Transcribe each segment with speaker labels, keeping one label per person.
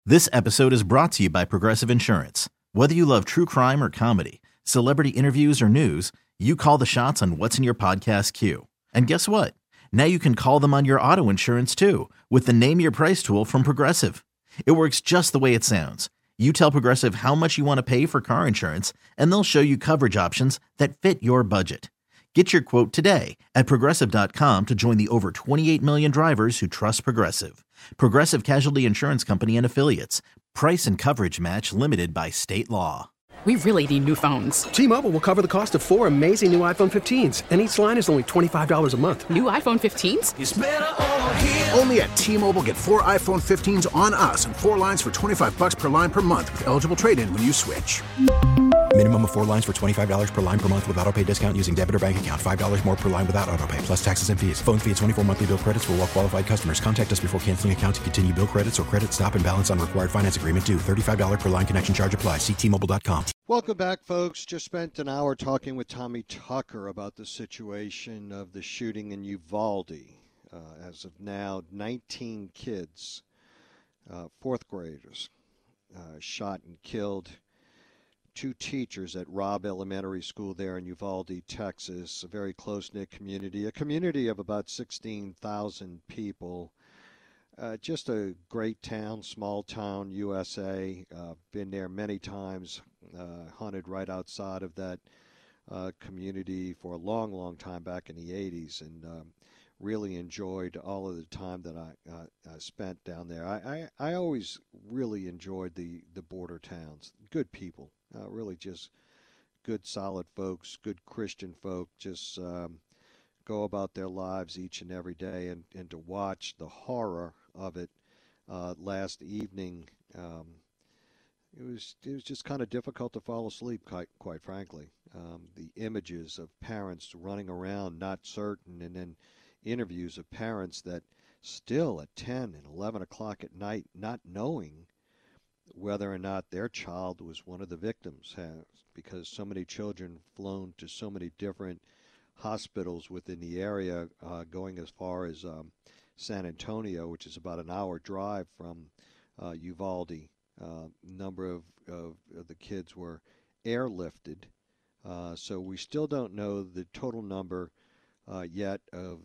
Speaker 1: This episode is brought to you by Progressive Insurance. Whether you love true crime or comedy, celebrity interviews or news, you call the shots on what's in your podcast queue. And guess what? Now you can call them on your auto insurance too with the Name Your Price tool from Progressive. It works just the way it sounds. You tell Progressive how much you want to pay for car insurance, and they'll show you coverage options that fit your budget. Get your quote today at Progressive.com to join the over 28 million drivers who trust Progressive. Progressive Casualty Insurance Company and Affiliates. Price and coverage match limited by state law.
Speaker 2: We really need new phones.
Speaker 3: T-Mobile will cover the cost of 4 amazing new iPhone 15s, and each line is only $25 a month.
Speaker 2: New iPhone 15s?
Speaker 4: It's better over here. Only at T-Mobile, get 4 iPhone 15s on us and 4 lines for $25 per line per month with eligible trade-in when you switch.
Speaker 5: Minimum of 4 lines for $25 per line per month with autopay discount using debit or bank account. $5 more per line without autopay, plus taxes and fees. Phone fee at 24 monthly bill credits for well-qualified customers. Contact us before canceling account to continue bill credits or credit stop and balance on required finance agreement due. $35 per line connection charge applies. See T-Mobile.com.
Speaker 6: Welcome back, folks. Just spent an hour talking with Tommy Tucker about the situation of the shooting in Uvalde. As of now, 19 kids, fourth graders, shot and killed. 2 teachers at Robb Elementary School there in Uvalde, Texas, a very close-knit community, a community of about 16,000 people. Just a great town, small town, USA. Been there many times, hunted right outside of that community for a long, long time back in the 80s, and really enjoyed all of the time that I spent down there. I always really enjoyed the border towns. Good people, really just good, solid folks, good Christian folk, just go about their lives each and every day, and to watch the horror of it last evening, it was just kind of difficult to fall asleep, quite frankly. The images of parents running around not certain, and then interviews of parents that still at 10 and 11 o'clock at night not knowing whether or not their child was one of the victims, because so many children flown to so many different hospitals within the area, going as far as San Antonio, which is about an hour drive from Uvalde. Number of the kids were airlifted, so we still don't know the total number yet of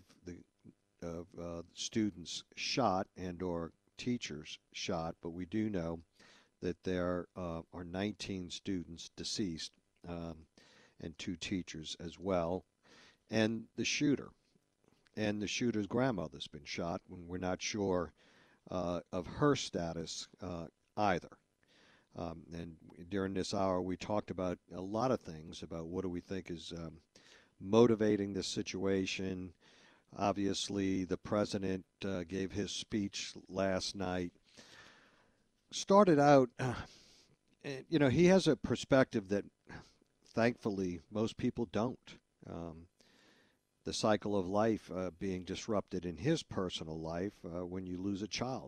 Speaker 6: students shot and or teachers shot, but we do know that there are 19 students deceased, and 2 teachers as well, and the shooter. And the shooter's grandmother's been shot, when we're not sure of her status either. And during this hour, we talked about a lot of things, about what do we think is motivating this situation. Obviously, the president gave his speech last night. Started out, he has a perspective that, thankfully, most people don't. The cycle of life being disrupted in his personal life when you lose a child.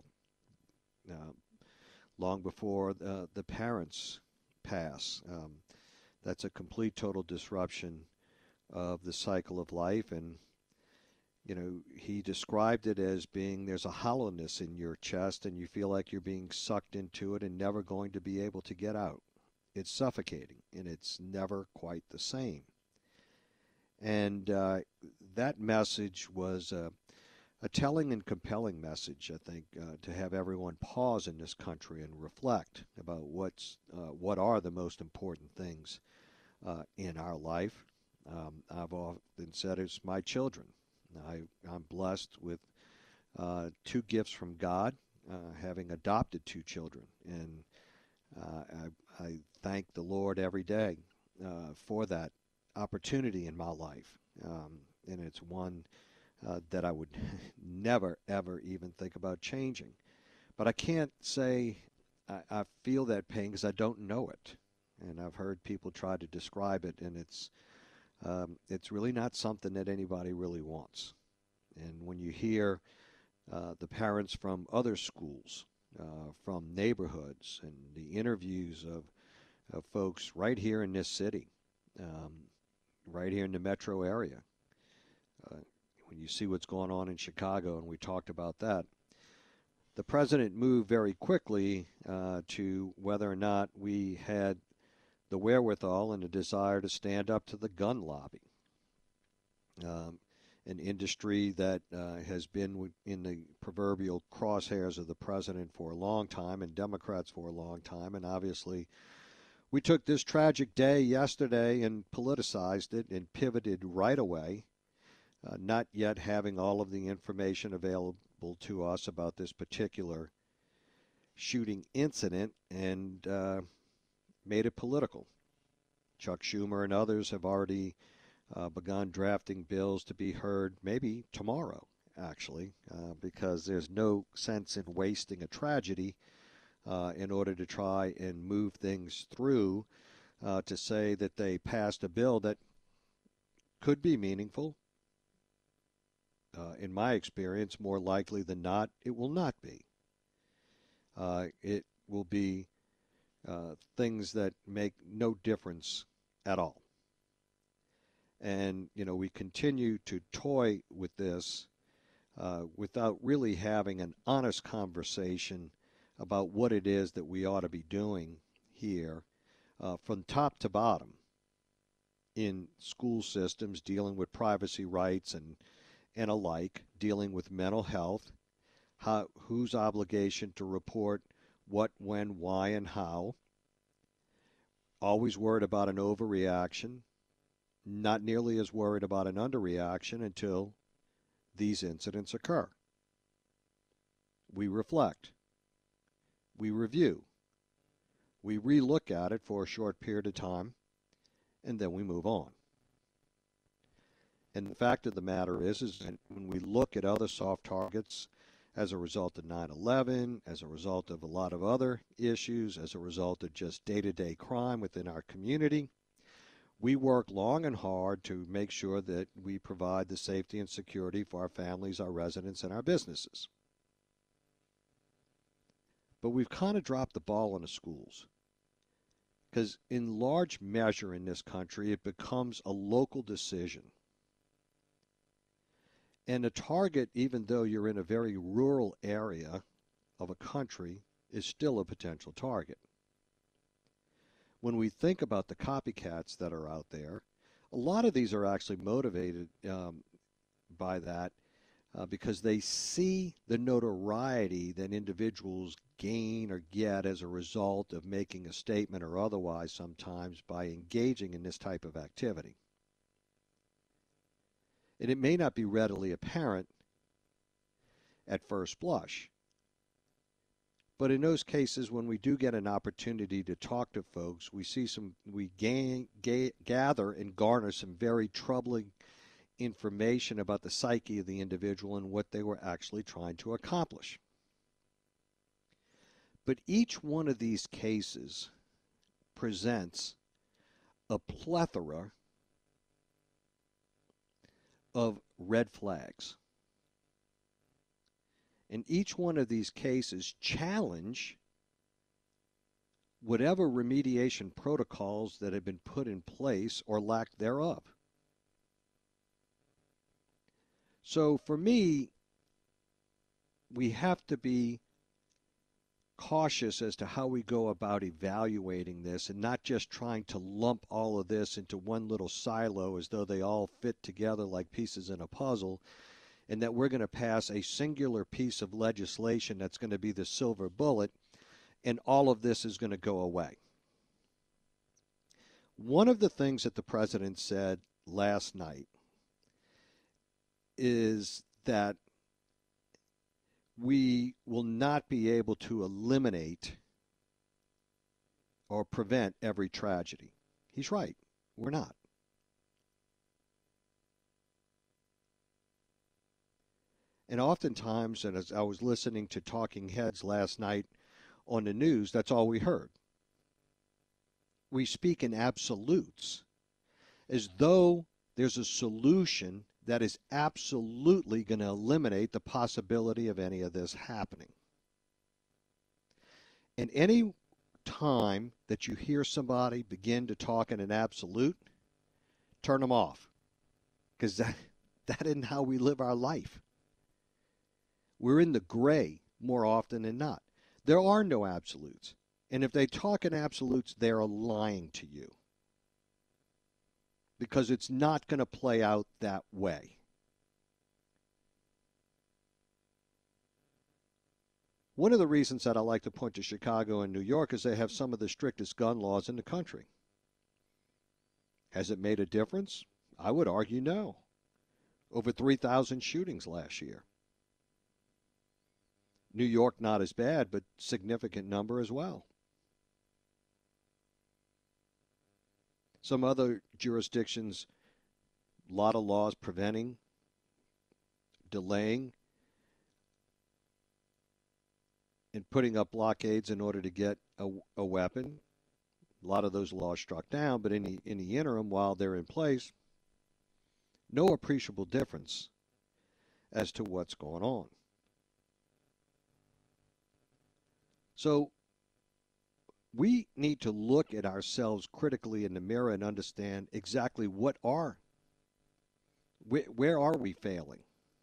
Speaker 6: Long before the parents pass. That's a complete, total disruption of the cycle of life. And, he described it as being, there's a hollowness in your chest and you feel like you're being sucked into it and never going to be able to get out. It's suffocating, and it's never quite the same. And that message was a telling and compelling message, I think, to have everyone pause in this country and reflect about what are the most important things in our life. I've often said it's my children. I'm blessed with 2 gifts from God, having adopted 2 children, and I thank the Lord every day for that opportunity in my life, and it's one that I would never, ever even think about changing. But I can't say I feel that pain because I don't know it, and I've heard people try to describe it, and it's really not something that anybody really wants. And when you hear the parents from other schools, from neighborhoods, and the interviews of folks right here in this city, right here in the metro area, when you see what's going on in Chicago, and we talked about that, the president moved very quickly to whether or not we had the wherewithal and the desire to stand up to the gun lobby, an industry that has been in the proverbial crosshairs of the president for a long time and Democrats for a long time. And obviously, we took this tragic day yesterday and politicized it and pivoted right away, not yet having all of the information available to us about this particular shooting incident, and made it political. Chuck Schumer and others have already begun drafting bills to be heard maybe tomorrow, actually, because there's no sense in wasting a tragedy in order to try and move things through to say that they passed a bill that could be meaningful. In my experience, more likely than not, it will not be. It will be things that make no difference at all. And, we continue to toy with this without really having an honest conversation about what it is that we ought to be doing here from top to bottom in school systems, dealing with privacy rights and alike, dealing with mental health, whose obligation to report what, when, why, and how. Always worried about an overreaction, not nearly as worried about an underreaction until these incidents occur. We reflect. We review. We relook at it for a short period of time, and then we move on. And the fact of the matter is that when we look at other soft targets as a result of 9/11, as a result of a lot of other issues, as a result of just day-to-day crime within our community, we work long and hard to make sure that we provide the safety and security for our families, our residents, and our businesses. But we've kind of dropped the ball on the schools, because in large measure in this country, it becomes a local decision. And a target, even though you're in a very rural area of a country, is still a potential target. When we think about the copycats that are out there, a lot of these are actually motivated by that because they see the notoriety that individuals gain or get as a result of making a statement or otherwise sometimes by engaging in this type of activity. And it may not be readily apparent at first blush. But in those cases, when we do get an opportunity to talk to folks, we gather and garner some very troubling information about the psyche of the individual and what they were actually trying to accomplish. But each one of these cases presents a plethora of red flags. And each one of these cases challenge whatever remediation protocols that have been put in place or lack thereof. So for me, we have to be cautious as to how we go about evaluating this and not just trying to lump all of this into one little silo as though they all fit together like pieces in a puzzle, and that we're going to pass a singular piece of legislation that's going to be the silver bullet, and all of this is going to go away. One of the things that the president said last night is that we will not be able to eliminate or prevent every tragedy. He's right. We're not. And oftentimes, and as I was listening to talking heads last night on the news, that's all we heard. We speak in absolutes, as though there's a solution that is absolutely going to eliminate the possibility of any of this happening. And any time that you hear somebody begin to talk in an absolute, turn them off, because that isn't how we live our life. We're in the gray more often than not. There are no absolutes. And if they talk in absolutes, they're lying to you. Because it's not going to play out that way. One of the reasons that I like to point to Chicago and New York is they have some of the strictest gun laws in the country. Has it made a difference? I would argue no. Over 3,000 shootings last year. New York, not as bad, but significant number as well. Some other jurisdictions, a lot of laws preventing, delaying, and putting up blockades in order to get a weapon. A lot of those laws struck down, but in the interim, while they're in place, no appreciable difference as to what's going on. So we need to look at ourselves critically in the mirror and understand exactly where are we failing.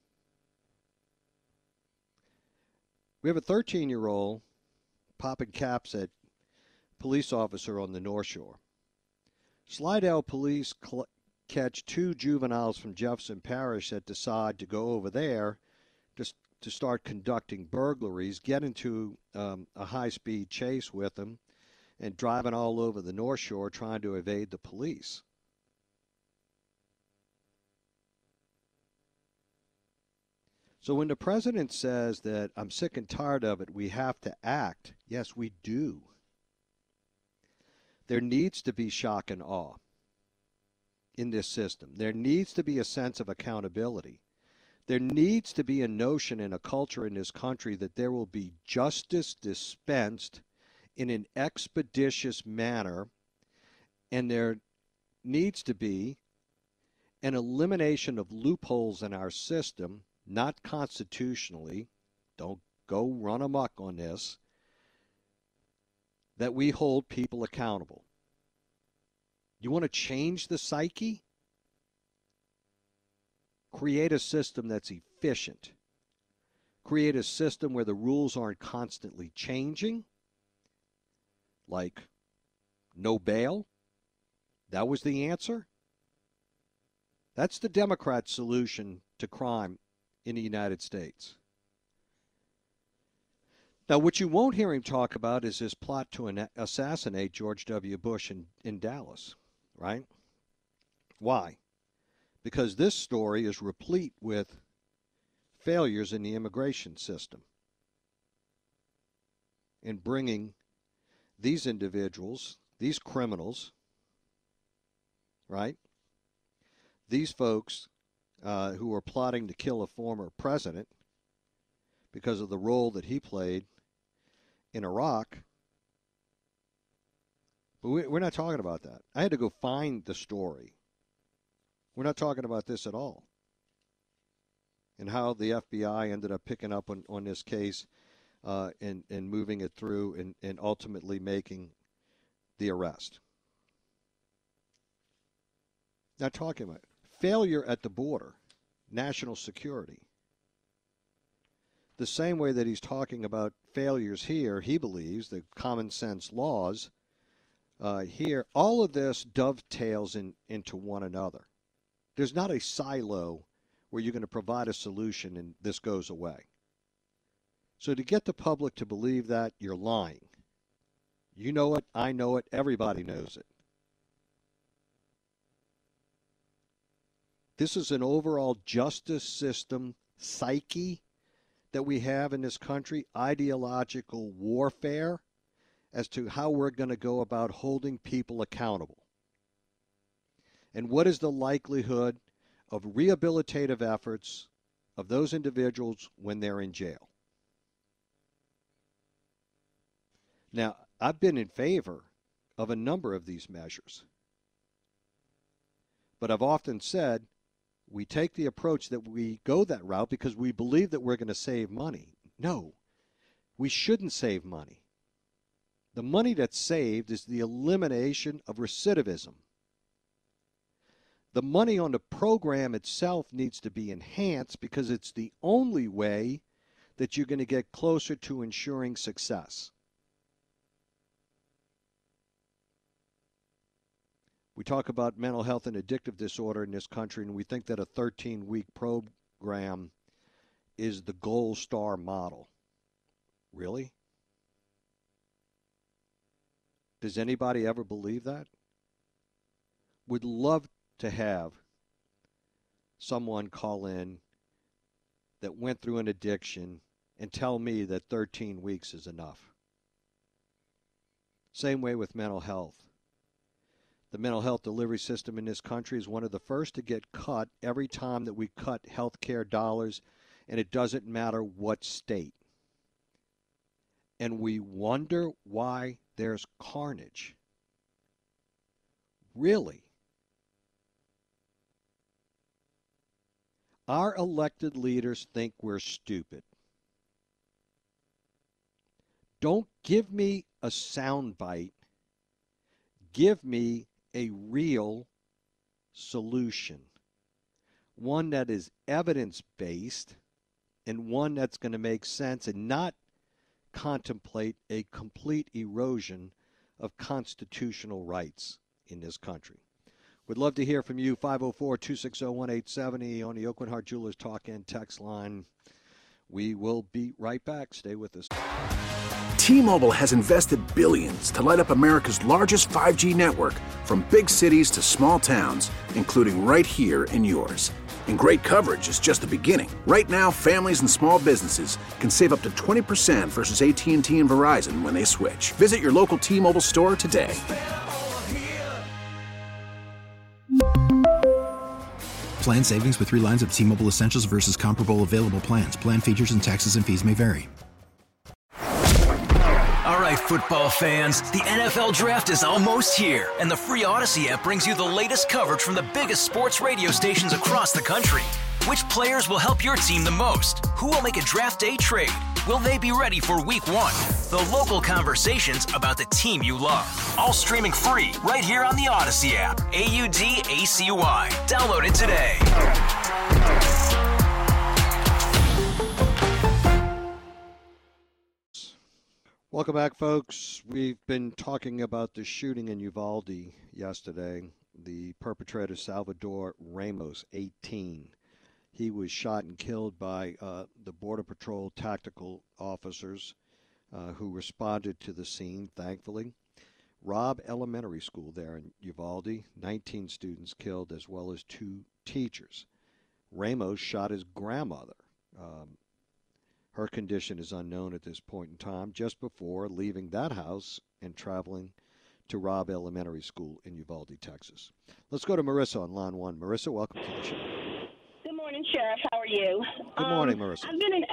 Speaker 6: We have a 13-year-old popping caps at police officer on the North Shore. Slidell police catch 2 juveniles from Jefferson Parish that decide to go over there to start conducting burglaries, get into a high-speed chase with them, and driving all over the North Shore trying to evade the police. So when the president says that I'm sick and tired of it, we have to act, yes, we do. There needs to be shock and awe in this system. There needs to be a sense of accountability. There needs to be a notion and a culture in this country that there will be justice dispensed in an expeditious manner, and there needs to be an elimination of loopholes in our system, not constitutionally. Don't go run amok on this. That we hold people accountable. You want to change the psyche? Create a system that's efficient. Create a system where the rules aren't constantly changing. Like no bail. That was the answer. That's the Democrat solution to crime in the United States. Now, what you won't hear him talk about is his plot to assassinate George W. Bush in Dallas, right? Why? Because this story is replete with failures in the immigration system in bringing these individuals, these criminals, right? These folks who were plotting to kill a former president because of the role that he played in Iraq. But we're not talking about that. I had to go find the story. We're not talking about this at all. And how the FBI ended up picking up on this case and moving it through and ultimately making the arrest. Not talking about failure at the border, national security. The same way that he's talking about failures here, he believes the common sense laws here, all of this dovetails into one another. There's not a silo where you're going to provide a solution and this goes away. So to get the public to believe that, you're lying. You know it, I know it, everybody knows it. This is an overall justice system psyche that we have in this country, ideological warfare as to how we're going to go about holding people accountable. And what is the likelihood of rehabilitative efforts of those individuals when they're in jail? Now, I've been in favor of a number of these measures. But I've often said we take the approach that we go that route because we believe that we're going to save money. No, we shouldn't save money. The money that's saved is the elimination of recidivism. The money on the program itself needs to be enhanced because it's the only way that you're going to get closer to ensuring success. We talk about mental health and addictive disorder in this country, and we think that a 13-week program is the gold star model. Really? Does anybody ever believe that? Would love to have someone call in that went through an addiction and tell me that 13 weeks is enough. Same way with mental health. The mental health delivery system in this country is one of the first to get cut every time that we cut health care dollars, and it doesn't matter what state. And we wonder why there's carnage. Really? Our elected leaders think we're stupid. Don't give me a soundbite. Give me a real solution. One that is evidence-based and one that's going to make sense and not contemplate a complete erosion of constitutional rights in this country. Would love to hear from you, 504-260-1870 on the Oakland Heart Jewelers Talk and Text line. We will be right back. Stay with us.
Speaker 4: T-Mobile has invested billions to light up America's largest 5G network, from big cities to small towns, including right here in yours. And great coverage is just the beginning. Right now, families and small businesses can save up to 20% versus AT&T and Verizon when they switch. Visit your local T-Mobile store today.
Speaker 5: Plan savings with 3 lines of T-Mobile Essentials versus comparable available plans. Plan features and taxes and fees may vary.
Speaker 7: All right, football fans, the NFL Draft is almost here, and the free Odyssey app brings you the latest coverage from the biggest sports radio stations across the country. Which players will help your team the most? Who will make a draft day trade? Will they be ready for Week 1? The local conversations about the team you love. All streaming free right here on the Odyssey app. AUDACY. Download it today.
Speaker 6: Welcome back, folks. We've been talking about the shooting in Uvalde yesterday. The perpetrator, Salvador Ramos, 18. He was shot and killed by the Border Patrol tactical officers who responded to the scene, thankfully. Robb Elementary School there in Uvalde, 19 students killed as well as 2 teachers. Ramos shot his grandmother. Her condition is unknown at this point in time, just before leaving that house and traveling to Robb Elementary School in Uvalde, Texas. Let's go to Marissa on line 1. Marissa, welcome to the show.
Speaker 8: Good morning, Sheriff. How are you?
Speaker 6: Good morning, Marissa.
Speaker 8: I've been an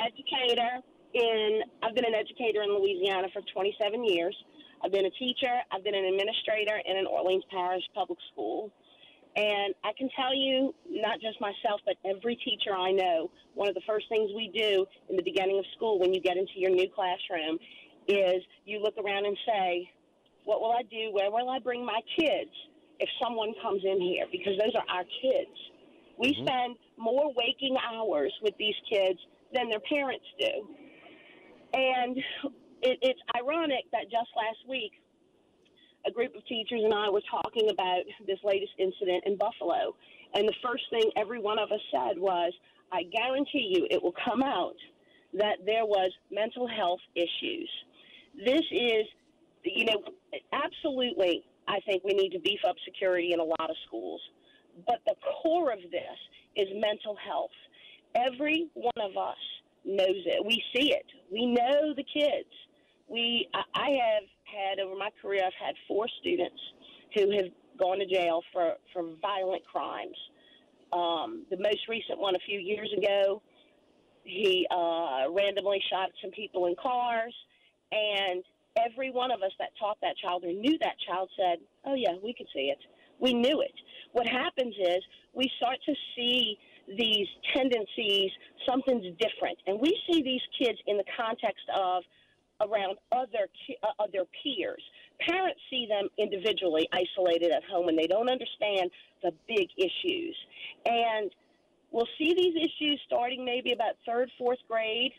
Speaker 8: educator in Louisiana for 27 years. I've been a teacher. I've been an administrator in an Orleans Parish public school. And I can tell you, not just myself, but every teacher I know, one of the first things we do in the beginning of school when you get into your new classroom is you look around and say, what will I do? Where will I bring my kids if someone comes in here? Because those are our kids. We spend more waking hours with these kids than their parents do. And it's ironic that just last week, a group of teachers and I were talking about this latest incident in Buffalo. And the first thing every one of us said was, I guarantee you it will come out that there was mental health issues. This is, absolutely, I think we need to beef up security in a lot of schools. But the core of this is mental health. Every one of us knows it. We see it. We know the kids. I have had, over my career, I've had 4 students who have gone to jail for violent crimes. The most recent one a few years ago, he randomly shot some people in cars, and every one of us that taught that child or knew that child said, oh, yeah, we could see it. We knew it. What happens is we start to see these tendencies, something's different, and we see these kids in the context of around other peers. Parents see them individually, isolated at home, and they don't understand the big issues. And we'll see these issues starting maybe about 3rd, 4th grade,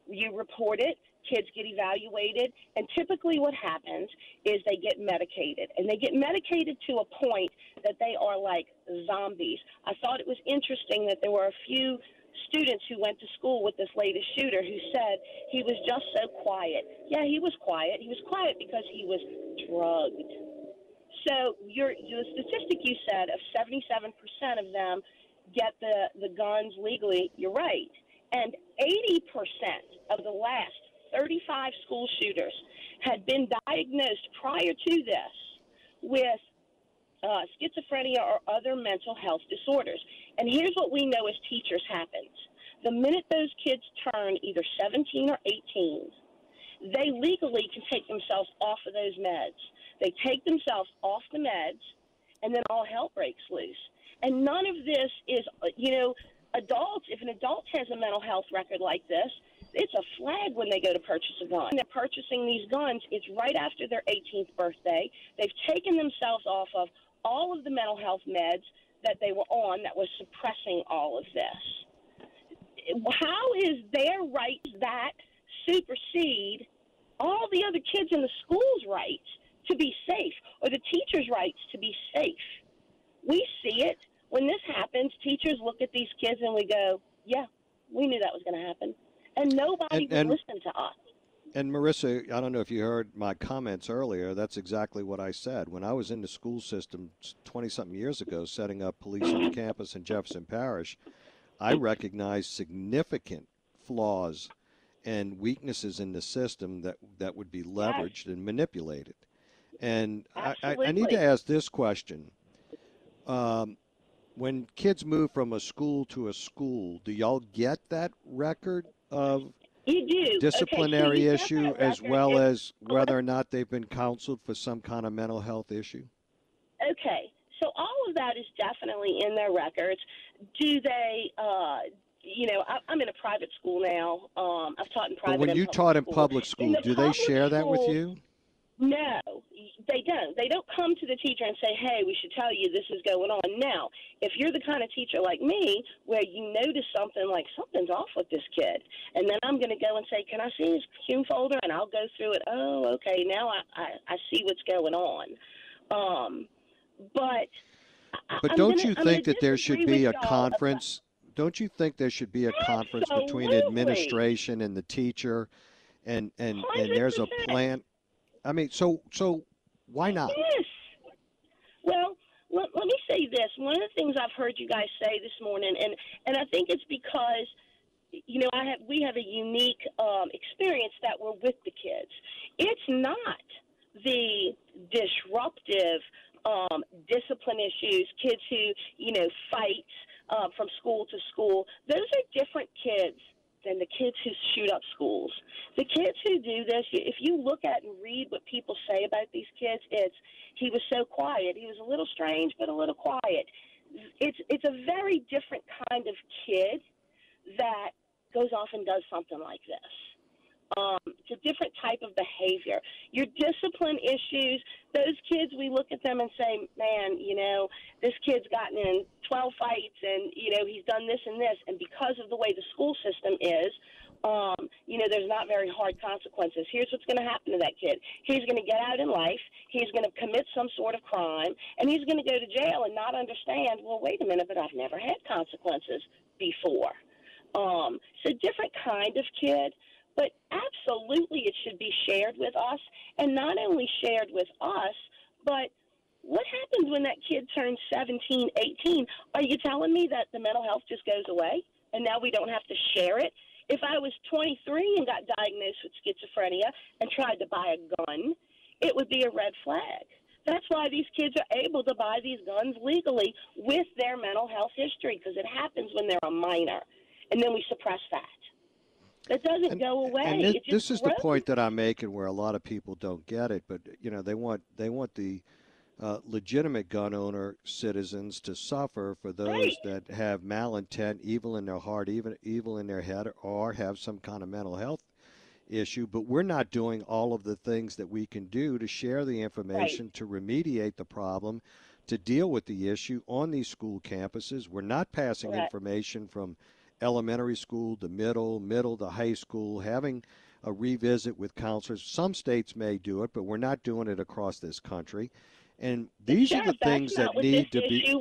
Speaker 8: You report it, kids get evaluated, and typically what happens is they get medicated. And they get medicated to a point that they are like zombies. I thought it was interesting that there were a few students who went to school with this latest shooter who said he was just so quiet. Yeah, he was quiet. He was quiet because he was drugged. So the statistic you said of 77% of them get the guns legally, you're right. And 80% of the last 35 school shooters had been diagnosed prior to this with schizophrenia or other mental health disorders. And here's what we know as teachers happens. The minute those kids turn either 17 or 18, they legally can take themselves off of those meds. They take themselves off the meds, and then all hell breaks loose. And none of this is, adults, if an adult has a mental health record like this, it's a flag when they go to purchase a gun. When they're purchasing these guns, it's right after their 18th birthday. They've taken themselves off of all of the mental health meds that they were on that was suppressing all of this. How is their rights that supersede all the other kids in the school's rights to be safe, or the teachers' rights to be safe? We see it. When this happens, teachers look at these kids and we go, yeah, we knew that was going to happen. And nobody would listen to us.
Speaker 6: And Marissa, I don't know if you heard my comments earlier. That's exactly what I said. When I was in the school system 20-something years ago, setting up police on campus in Jefferson Parish, I recognized significant flaws and weaknesses in the system that would be leveraged and manipulated. And I need to ask this question. When kids move from a school to a school, do y'all get that record of disciplinary issue as well as whether or not they've been counseled for some kind of mental health issue?
Speaker 8: Okay, so all of that is definitely in their records. Do they, I'm in a private school now. I've taught in private.
Speaker 6: But when you taught in public school, do they share that with you?
Speaker 8: No, they don't. They don't come to the teacher and say, hey, we should tell you this is going on. Now, if you're the kind of teacher like me where you notice something like something's off with this kid, and then I'm going to go and say, can I see his cume folder? And I'll go through it. Oh, okay, now I see what's going on.
Speaker 6: But don't you think that there should be a conference? Don't you think there should be a conference between administration and the teacher, and there's a plan? I mean, so why not?
Speaker 8: Yes. Well, let me say this. One of the things I've heard you guys say this morning, and I think it's because, we have a unique experience that we're with the kids. It's not the disruptive discipline issues, kids who, fight from school to school. Those are different kids than the kids who shoot up schools. The kids who do this, if you look at and read what people say about these kids, it's he was so quiet. He was a little strange, but a little quiet. It's a very different kind of kid that goes off and does something like this. It's a different type of behavior. Your discipline issues, those kids, we look at them and say, man, this kid's gotten in 12 fights and, he's done this and this. And because of the way the school system is, there's not very hard consequences. Here's what's going to happen to that kid. He's going to get out in life. He's going to commit some sort of crime, and he's going to go to jail and not understand, well, wait a minute, but I've never had consequences before. So different kind of kid. But absolutely it should be shared with us, and not only shared with us, but what happens when that kid turns 17, 18? Are you telling me that the mental health just goes away and now we don't have to share it? If I was 23 and got diagnosed with schizophrenia and tried to buy a gun, it would be a red flag. That's why these kids are able to buy these guns legally with their mental health history, because it happens when they're a minor, and then we suppress that. It doesn't go away.
Speaker 6: And this is the point that I'm making, where a lot of people don't get it. But they want the legitimate gun owner citizens to suffer for those that have malintent, evil in their heart, even evil in their head, or have some kind of mental health issue. But we're not doing all of the things that we can do to share the information, to remediate the problem, to deal with the issue on these school campuses. We're not passing information from elementary school to middle to high school, having a revisit with counselors. Some states may do it, but we're not doing it across this country. And these are the things that need to be.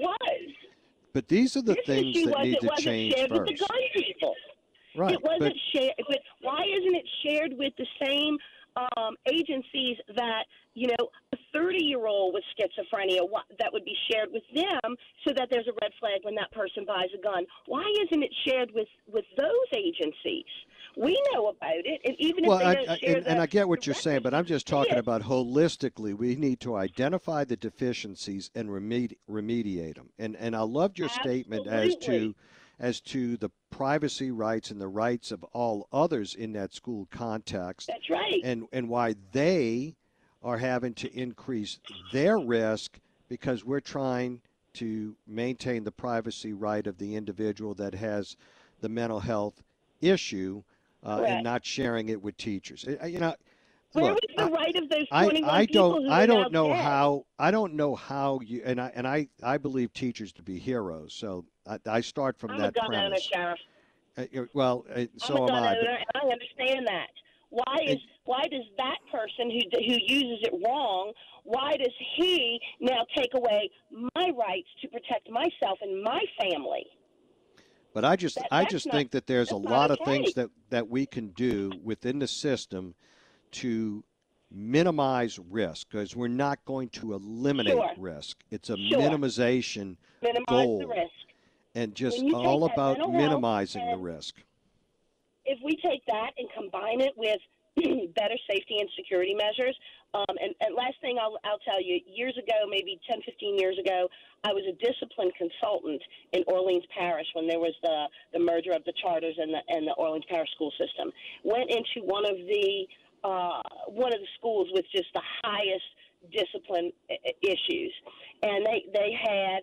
Speaker 6: But these are the things that need to change first.
Speaker 8: With the gun people.
Speaker 6: Right.
Speaker 8: It wasn't shared. But why isn't it shared with the same agencies that, a 30-year-old with schizophrenia, that would be shared with them so that there's a red flag when that person buys a gun? Why isn't it shared with those agencies? We know about it, and even if they don't share
Speaker 6: and I get what you're saying, but I'm just talking about holistically. We need to identify the deficiencies and remediate them. And I loved your statement as to the privacy rights and the rights of all others in that school context.
Speaker 8: That's right.
Speaker 6: And why they are having to increase their risk because we're trying to maintain the privacy right of the individual that has the mental health issue and not sharing it with teachers.
Speaker 8: Where was the right of those 21 people who
Speaker 6: I don't know how you and I believe teachers to be heroes. So I start from that premise.
Speaker 8: I'm a gun owner, Sheriff.
Speaker 6: So
Speaker 8: I'm a gun owner, and I understand that. Why does that person who uses it wrong? Why does he now take away my rights to protect myself and my family?
Speaker 6: But I just think that there's a lot of things that we can do within the system to minimize risk, because we're not going to eliminate risk. It's a minimization goal.
Speaker 8: The risk.
Speaker 6: And just all about minimizing the risk.
Speaker 8: If we take that and combine it with better safety and security measures, and last thing I'll tell you, years ago, maybe 10, 15 years ago, I was a discipline consultant in Orleans Parish when there was the merger of the charters and the Orleans Parish school system. Went into one of the schools with just the highest discipline issues, and they had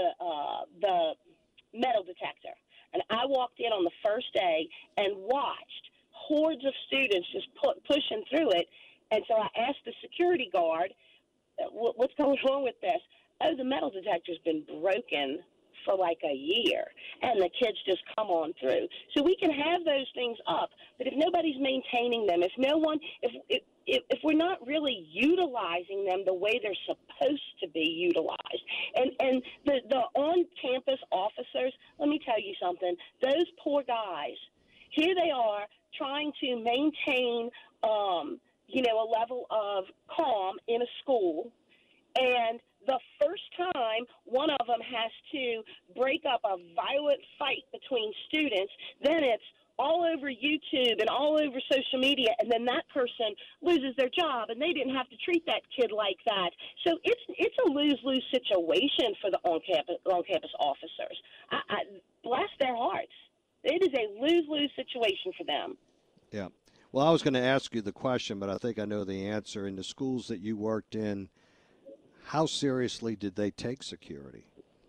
Speaker 8: the metal detector. And I walked in on the first day and watched hordes of students just pushing through it. And so I asked the security guard, what's going on with this? Oh, the metal detector's been broken for like a year, and the kids just come on through. So we can have those things up, but if nobody's maintaining them, if we're not really utilizing them the way they're supposed to be utilized, and the on-campus officers, let me tell you something, those poor guys, here they are trying to maintain, a level of calm in a school, and the first time one of them has to break up a violent fight between students, then it's all over YouTube and all over social media, and then that person loses their job, and they didn't have to treat that kid like that. So it's a lose-lose situation for the on-campus officers. I bless their hearts. It is a lose-lose situation for them.
Speaker 6: Yeah. Well, I was going to ask you the question, but I think I know the answer. In the schools that you worked in, how seriously did they take security?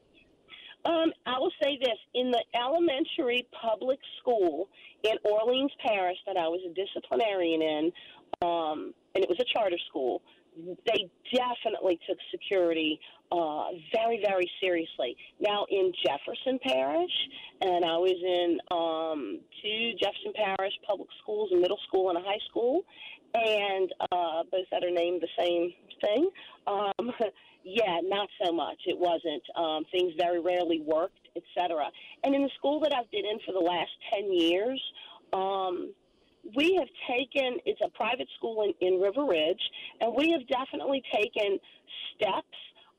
Speaker 8: I will say this. In the elementary public school in Orleans Parish that I was a disciplinarian in, and it was a charter school, they definitely took security very, very seriously. Now, in Jefferson Parish, and I was in 2 Jefferson Parish public schools, a middle school and a high school, and both that are named the same thing. Yeah, not so much. It wasn't. Things very rarely worked, etc. And in the school that I've been in for the last 10 years, we have taken, it's a private school in River Ridge, and we have definitely taken steps,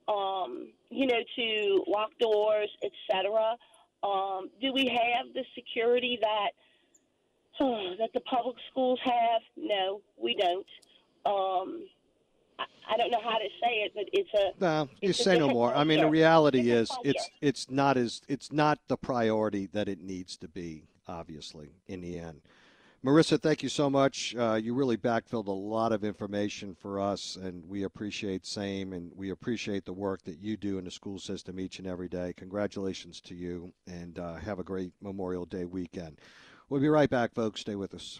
Speaker 8: to lock doors, etc. Do we have the security that the public schools have? No, we don't. I don't know how to say it, but it's a.
Speaker 6: No, you say no more. I mean, the reality is, it's not the priority that it needs to be. Obviously, in the end. Marissa, thank you so much. You really backfilled a lot of information for us, and we appreciate same, and we appreciate the work that you do in the school system each and every day. Congratulations to you, and have a great Memorial Day weekend. We'll be right back, folks. Stay with us.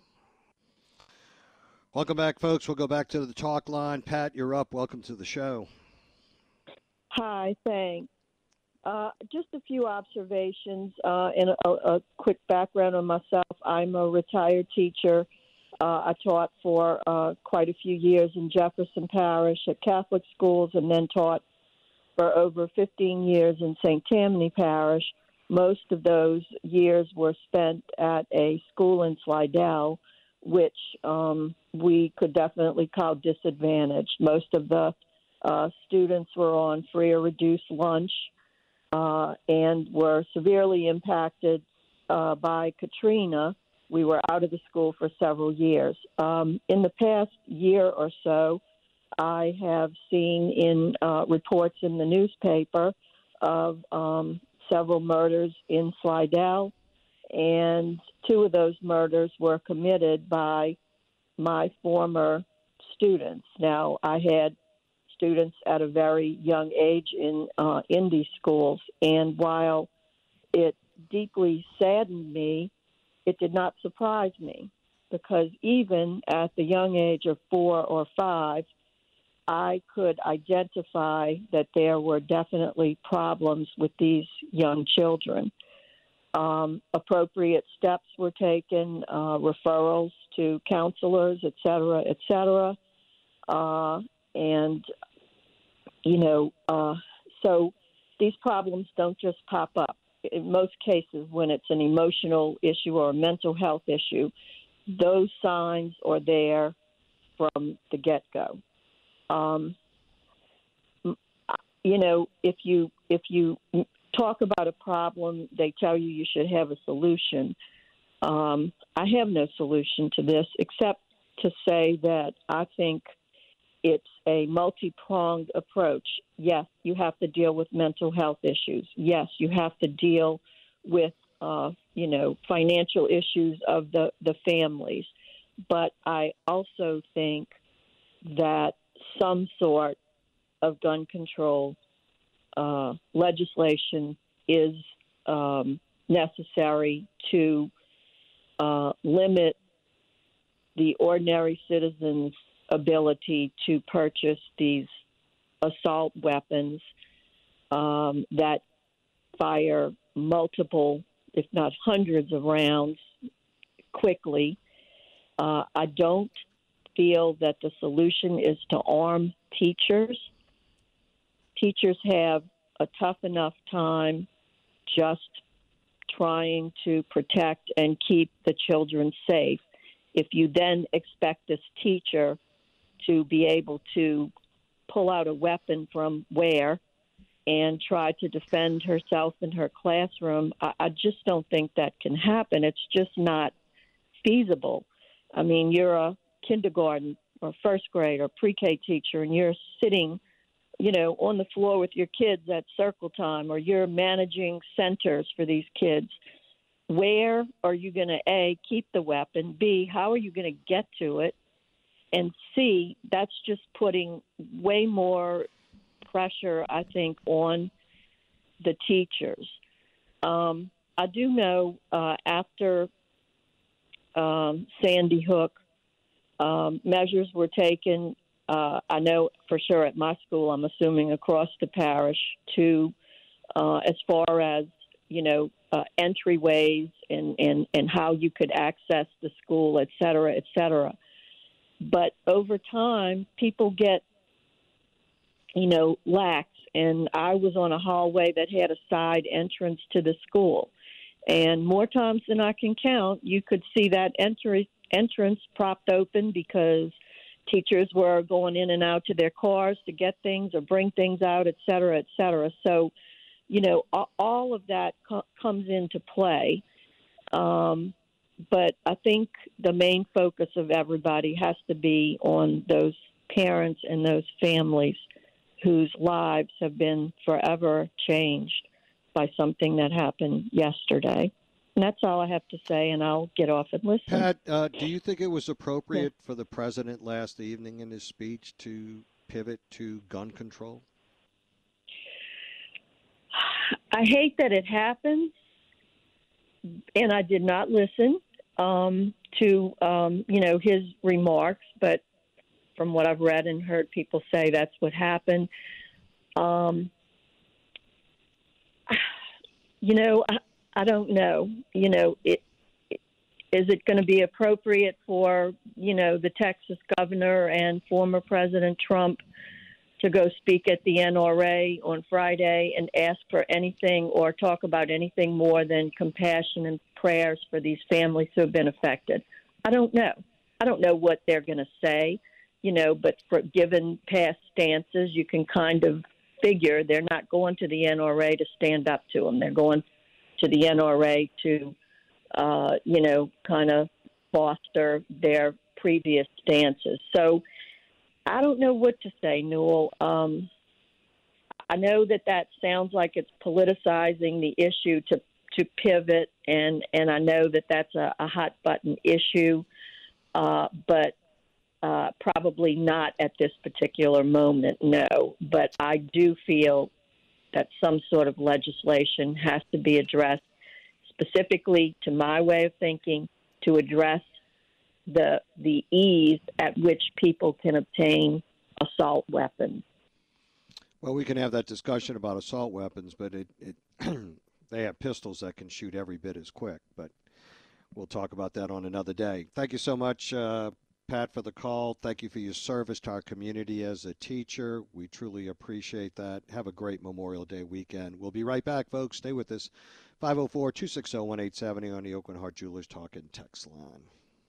Speaker 6: Welcome back, folks. We'll go back to the talk line. Pat, you're up. Welcome to the show.
Speaker 9: Hi, thanks. Just a few observations and a quick background on myself. I'm a retired teacher. I taught for quite a few years in Jefferson Parish at Catholic schools and then taught for over 15 years in St. Tammany Parish. Most of those years were spent at a school in Slidell, which we could definitely call disadvantaged. Most of the students were on free or reduced lunch and were severely impacted by Katrina. We were out of the school for several years. In the past year or so, I have seen in reports in the newspaper of several murders in Slidell, and two of those murders were committed by my former students. Now, I had students at a very young age in these schools, and while it deeply saddened me, it did not surprise me, because even at the young age of 4 or 5, I could identify that there were definitely problems with these young children. Appropriate steps were taken, referrals to counselors, et cetera, et cetera. So these problems don't just pop up. In most cases, when it's an emotional issue or a mental health issue, those signs are there from the get-go. If you talk about a problem, they tell you should have a solution. I have no solution to this except to say that I think it's a multi-pronged approach. Yes, you have to deal with mental health issues. Yes, you have to deal with, financial issues of the families. But I also think that some sort of gun control legislation is necessary to limit the ordinary citizen's ability to purchase these assault weapons that fire multiple, if not hundreds of rounds quickly. I don't feel that the solution is to arm teachers. Teachers have a tough enough time just trying to protect and keep the children safe. If you then expect this teacher to be able to pull out a weapon from where and try to defend herself in her classroom, I just don't think that can happen. It's just not feasible. I mean, you're a kindergarten or first grade or pre-K teacher, and you're sitting, on the floor with your kids at circle time, or you're managing centers for these kids. Where are you going to, A, keep the weapon? B, how are you going to get to it? And C, that's just putting way more pressure, I think, on the teachers. I do know after Sandy Hook, measures were taken. I know for sure at my school, I'm assuming across the parish, to as far as, entryways and how you could access the school, et cetera, et cetera. But over time, people get, lax. And I was on a hallway that had a side entrance to the school. And more times than I can count, you could see that entrance propped open because teachers were going in and out to their cars to get things or bring things out, et cetera, et cetera. So, all of that comes into play. But I think the main focus of everybody has to be on those parents and those families whose lives have been forever changed by something that happened yesterday. And that's all I have to say, and I'll get off and listen.
Speaker 6: Pat, do you think it was appropriate for the president last evening in his speech to pivot to gun control?
Speaker 9: I hate that it happened, and I did not listen to his remarks, but from what I've read and heard people say, that's what happened. I don't know. Is it going to be appropriate for, the Texas governor and former President Trump to go speak at the NRA on Friday and ask for anything or talk about anything more than compassion and prayers for these families who have been affected? I don't know. I don't know what they're going to say, but given past stances, you can kind of figure they're not going to the NRA to stand up to them. They're going to the NRA to kind of foster their previous stances. So I don't know what to say, Newell. I know that sounds like it's politicizing the issue to pivot, and I know that that's a hot button issue, but probably not at this particular moment, no. But I do feel that some sort of legislation has to be addressed, specifically, to my way of thinking, to address the ease at which people can obtain assault weapons.
Speaker 6: Well, we can have that discussion about assault weapons, but they have pistols that can shoot every bit as quick. But we'll talk about that on another day. Thank you so much, Pat, for the call. Thank you for your service to our community as a teacher. We truly appreciate that. Have a great Memorial Day weekend. We'll be right back, folks. Stay with us. 504-260-1870 on the Oakland Heart Jewelers Talk and Text line.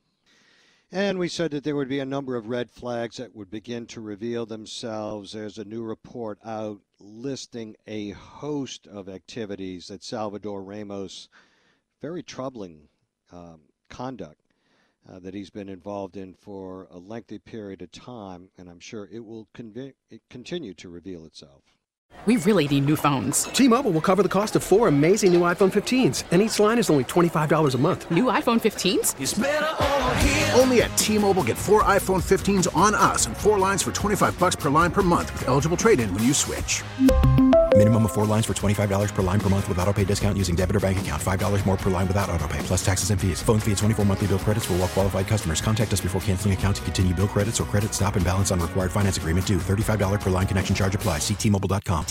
Speaker 6: And we said that there would be a number of red flags that would begin to reveal themselves. There's a new report out listing a host of activities that Salvador Ramos, very troubling conduct that he's been involved in for a lengthy period of time, and I'm sure it will continue to reveal itself.
Speaker 2: We really need new phones.
Speaker 3: T-Mobile will cover the cost of 4 amazing new iPhone 15s, and each line is only $25 a month.
Speaker 2: New iPhone 15s?
Speaker 7: It's better over here.
Speaker 4: Only at T-Mobile, get 4 iPhone 15s on us and 4 lines for $25 per line per month with eligible trade-in when you switch.
Speaker 5: Minimum of 4 lines for $25 per line per month with autopay discount using debit or bank account. $5 more per line without autopay, plus taxes and fees. Phone fee at 24 monthly bill credits for well-qualified customers. Contact us before canceling account to continue bill credits or credit stop and balance on required finance agreement due. $35 per line connection charge applies. See T-Mobile.com.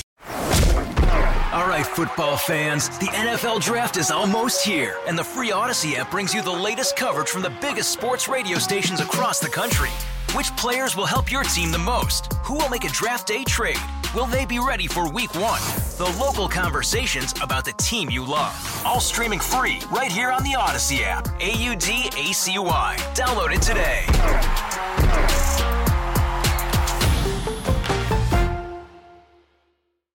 Speaker 7: All right, football fans, the NFL Draft is almost here, and the free Odyssey app brings you the latest coverage from the biggest sports radio stations across the country. Which players will help your team the most? Who will make a draft day trade? Will they be ready for week 1? The local conversations about the team you love. All streaming free right here on the Odyssey app. AUDACY. Download it today.